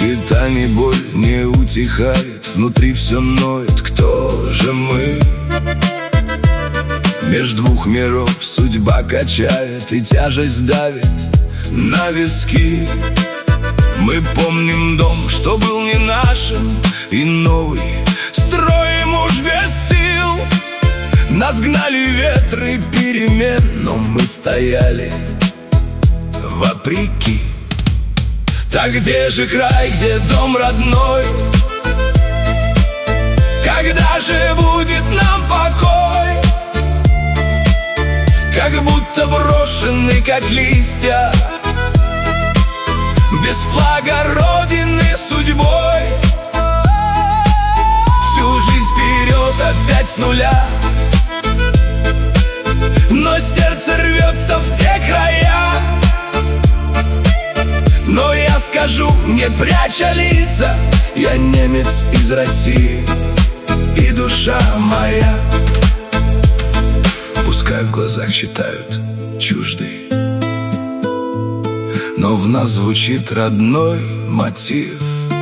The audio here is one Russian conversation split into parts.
И тайный боль не утихает, внутри все ноет. Кто же мы? Меж двух миров судьба качает, и тяжесть давит на виски. Мы помним дом, что был не нашим, и новый строим уж без сил. Нас гнали ветры перемен, но мы стояли вопреки. Так где же край, где дом родной? Когда же будет нам покой? Как будто брошены, как листья, без флага Родины судьбой. Всю жизнь вперед, опять с нуля, но сердце рвется в те края. Но я скажу, не пряча лица, я немец из России, и душа моя. Пускай в глазах читают чуждый, но в нас звучит родной мотив.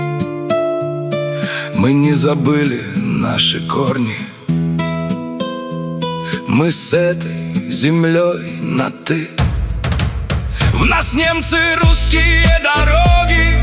Мы не забыли наши корни, мы с этой землей на «ты». В нас немцы, русские дороги,